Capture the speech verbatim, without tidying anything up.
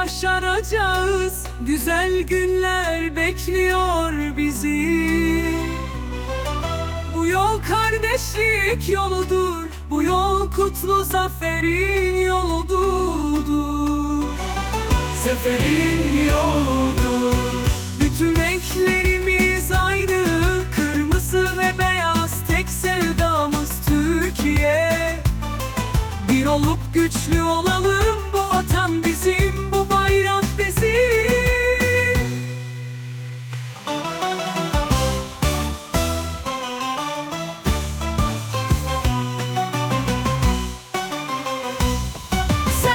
başaracağız. Güzel günler bekliyor bizi. Bu yol kardeşlik yoludur, bu yol kutlu zaferin yoludur. Zaferin yoludur. Bütün renklerimiz aynı, kırmızı ve beyaz, tek sevdamız Türkiye. Bir olup güçlü olalım.